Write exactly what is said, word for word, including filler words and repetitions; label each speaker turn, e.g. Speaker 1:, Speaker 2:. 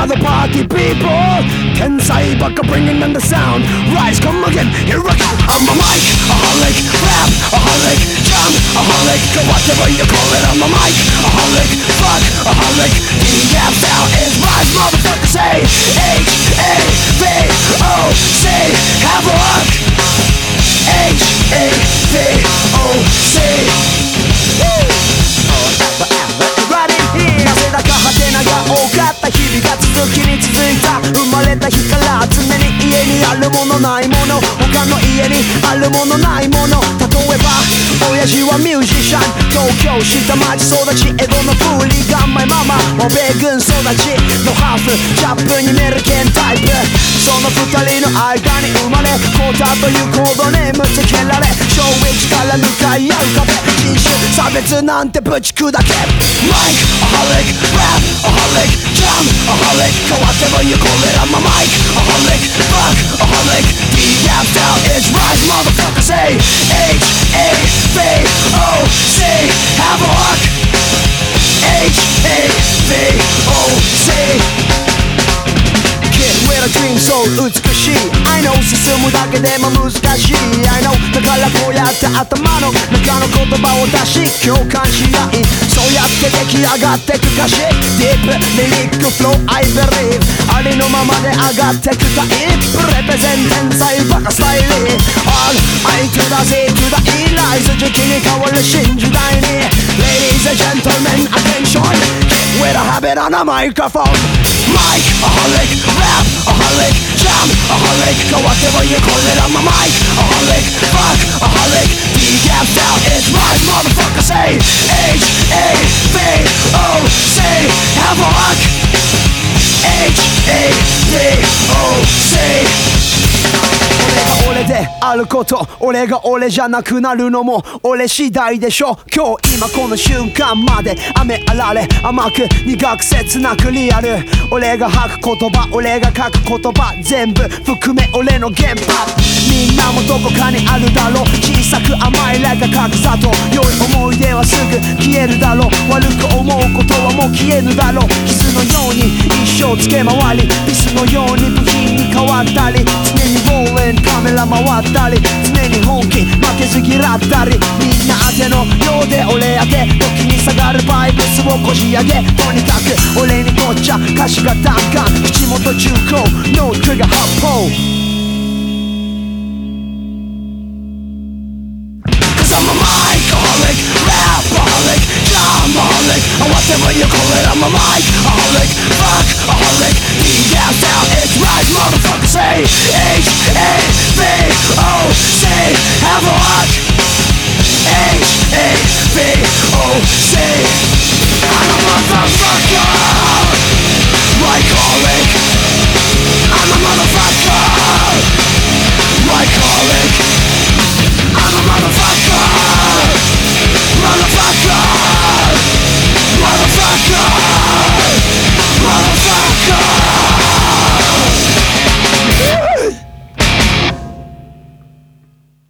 Speaker 1: the party people 天才ばっか bringing in the sound Rise come again here I go I'm a mic aholic rap aholic jam aholic whatever you call it I'm a mic aholic fuck aholic D F sound is rise motherfucker say H A V O C have a look H A V O Cなぜだかハテナが多かった日々が続きに続いた生まれた日から常に家にあるものないもの他の家にあるものないもの例えば親父はミュージシャン東京下町育ち江戸のフーリガンマイママも米軍育ちのハーフジャップにメルケンタイプその二人の間に生まれコータというコードネームつけられ衝撃から向かい合う壁人種差別なんてぶち砕けマイクaholic rap aholic jam aholic whatever you call it I'm a mic aholic fuck aholic D F down is rise motherfucker say H A V O C have a look H A V O C With a dream so 美しい I know 進むだけでも難しい I know だからこうやって頭の中の言葉を出し共感し合いそうやって出来上がってく歌詞 Deep lyric flow I believe ありのままで上がってくタイプ Represent 天才バカスタイリー All I to the Z to the E ライズ時期に変わる新時代に Ladies and gentlemen attention Get with a habit on a microphone Mic aholic rap aholic jam aholic whatever you call it I'm a mic aholic fuck aholic D F down is rise motherfucker say H A V O C have a look H A V O C俺が俺であること俺が俺じゃなくなるのも俺次第でしょ今日今この瞬間まで雨あられ甘く苦く切なくリアル俺が吐く言葉俺が書く言葉全部含め俺の原発みんなもどこかにあるだろう小さく甘えられた格差と良い思い出はすぐ消えるだろう悪く思うことはもう消えぬだろう傷のように一生つけ回りピスのように部品に変わったり常にボールンカメラ回ったり常に本気負けず嫌ったりみんな当てのようで俺当て時に下がるバイブスをこじ上げとにかく俺にとっちゃ歌詞が弾丸口元重厚 No trigger 発砲I'm a mic aholic, rap aholic, jam aholic whatever you call it, I'm a mic aholic, fuck aholic D F down, it's rise, motherfucker say H A V O